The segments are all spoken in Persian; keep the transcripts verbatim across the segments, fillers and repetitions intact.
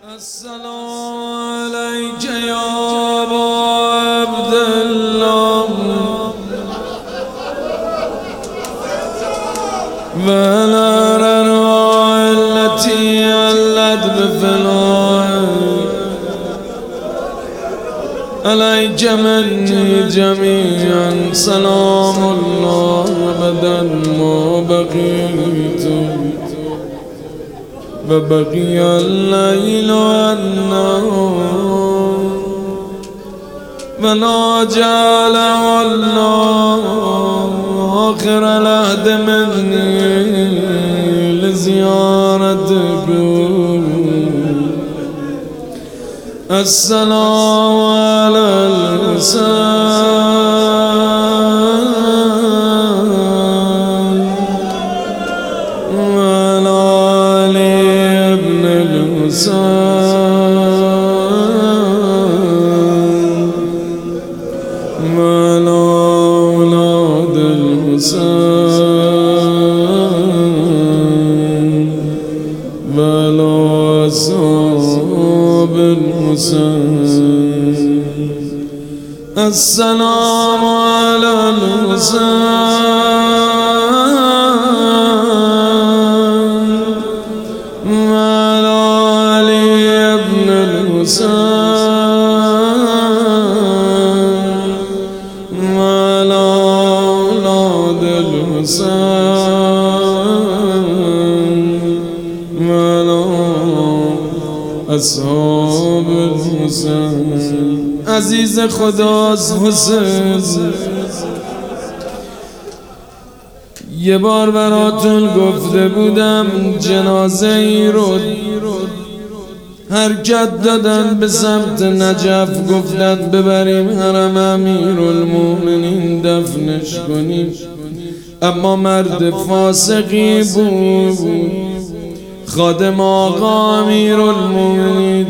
السلام عليك يا أبا عبد الله والأرواح التي علت بفنائك عليك مني جميعا سلام الله أبدا ما بقيت وبقي الليل والنهار ولا جعل الله آخر العهد مني لزيارتكم. السلام على الحسين وعلى علي ابن الحسين وعلى أولاد الحسين وعلى أصحاب الحسين. السلام على الحسين وعلى علي ابن الحسين وعلى أولاد الحسين وعلى أصحاب الحسين. عزیز خداست حسین، یه بار براتون گفته بودم جنازه ای رو حرکت دادن به سمت نجف، گفتن ببریم حرم امیرالمومنین دفنش کنیم، اما مرد فاسقی بود خادم آقا امیرالمومنین.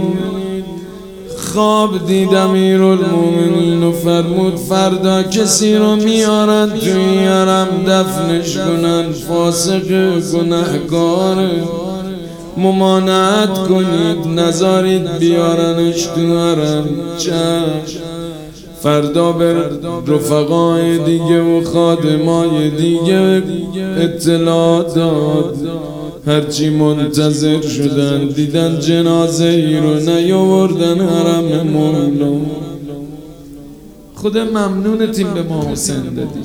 خواب دید امیرالمومنین و فرمود فردا کسی رو میارن توی حرم دفنش کنن، فاسق گناهکار، ممانعت کنید نذارید بیارنش تو حرم. چشم. فردا به رفقای دیگه و خادمای دیگه اطلاع داد، هرچی منتظر شدن دیدن جنازه ای رو نیاوردن حرم مولا. خود ممنونتیم به ما حسین دادی.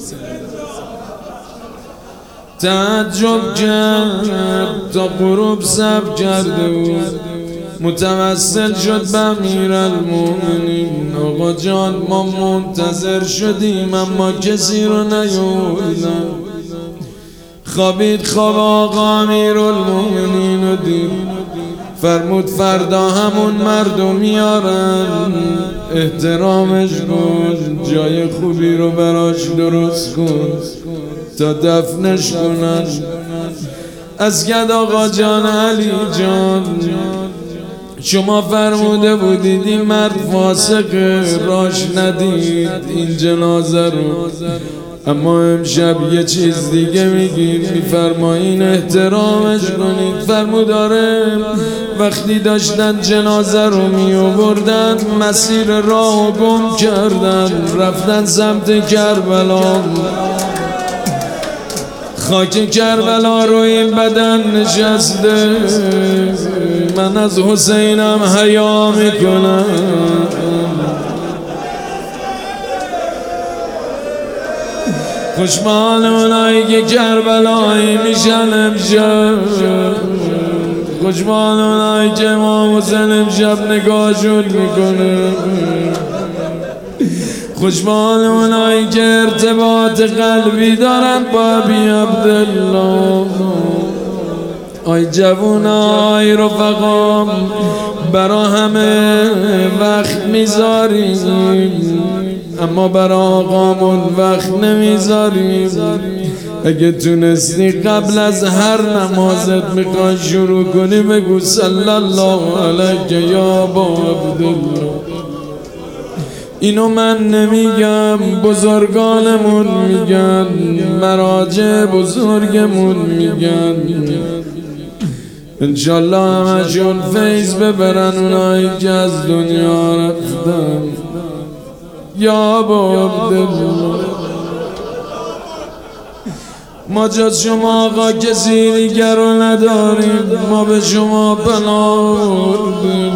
تعجب کرد تا غروب صبر کرده بود، متوسل شد به امیرالمومنین. آقا جان ما منتظر شدیم اما کسی رو نیاوردن. خوابید خواب آقا امیرالمومنین رو دید، فرمود فردا همون مردو میارن، احترامش کن، جای خوبی رو براش درست کن تا دفنش کنن. از گد آقا جان علی جان شما فرموده بودید این مرد فاسق راش ندید این جنازه رو، اما امشب یه چیز دیگه میگید، میفرمایین احترامش کنید. فرموداره وقتی داشتن جنازه رو میآوردن مسیر راهو گم کردن، رفتن سمت کربلا، خاک کربلا رو این بدن نشسته. من از حسینم حیا میکنم، خوشبال اونایی که کربلایی میشن امشب، خوشبال اونایی که امام حسین امشب نگاهشون میکنه، خوشبال اونایی که ارتباط قلبی دارن با ابی عبدالله. آی جوونای رفقام برا همه وقت میذاریم اما برا آقامون وقت نمیذاریم. اگه تونستی قبل از هر نمازت میخوای شروع کنی بگو صلی الله علیک یا ابا عبدالله. اینو من نمیگم، بزرگانمون میگن، مراجع بزرگمون میگن. انشالله همشون فیض ببرن اونایی که از دنیا رفتن. یا عبدالله ما جز شما آقا کسی دیگر رو نداریم، ما به شما پناه بردیم.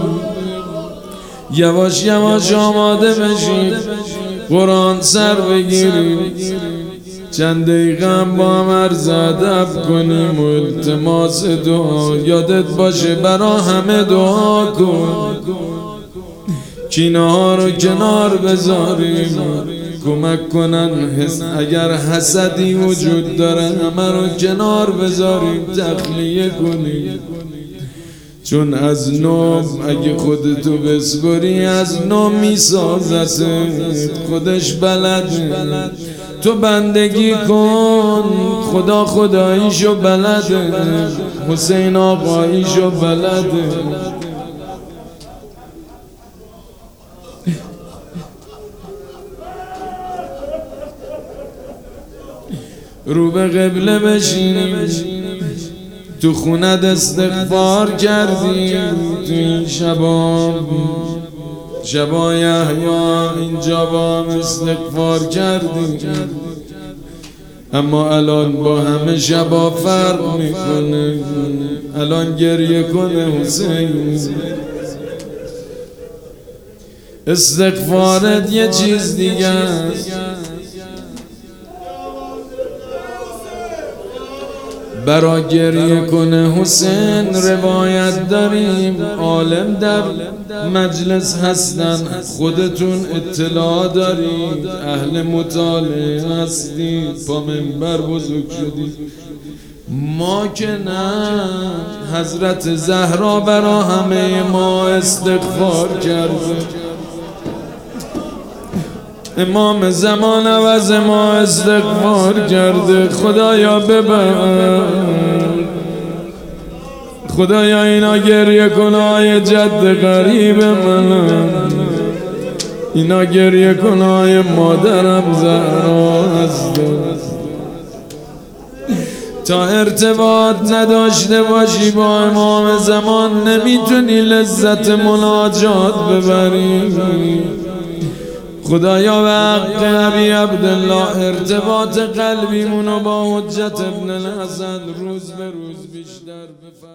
یواش یواش آماده بشید قرآن سر بگیریم، چند دقیقه هم با هم عرض ادب کنیم و التماس دعا. یادت باشه برا همه دعا کن، کینه ها رو کنار بذاریم، کمک کنن حس اگر حسدی وجود داره همه رو کنار بذاریم، تخلیه کنیم. چون از نو اگه خودتو بسپری از نو میسازت، خودش بلده. تو بندگی کن خدا خداییشو بلده، حسین آقاییشو بلده. رو به قبله بشینیم، تو خونت استغفار کردیم. تو این شبا شبا یحیی اینجا با هم استغفار کردیم، اما الان با همه شبا فرق میکنه. الان گریه کنه حسین، استغفارت یه چیز دیگه است. برا گریه کنه حسین روایت داریم، عالم در مجلس هستن، خودتون اطلاع دارید، اهل مطالعه هستید، پا منبر بزرگ شدید. ما که نه، حضرت زهرا برا همه ما استغفار کرده، امام زمان عوض ما استغفار کرده. خدایا ببر، خدایا اینا گریه کنای جد غریب من، اینا گریه کنای مادرم زهرا هست. تا ارتباط نداشته باشی با امام زمان نمیتونی لذت مناجات ببری. خدایا به حق ابی عبدالله ارتباط قلبیمونو با حجت ابن الحسن روز به روز بیشتر بفرما.